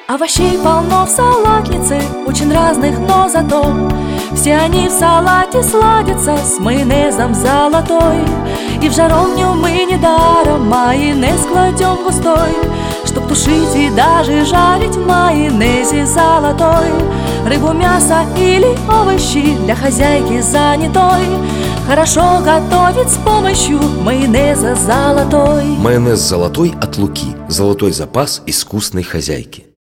Овощей полно в салатнице, очень разных, но зато все они в салате сладятся с майонезом золотой. И в жаровню мы недаром майонез кладем густой, чтоб тушить и даже жарить в майонезе золотой. Рыбу, мясо или овощи для хозяйки занятой хорошо готовить с помощью майонеза золотой. Майонез золотой от Луки. Золотой запас искусной хозяйки.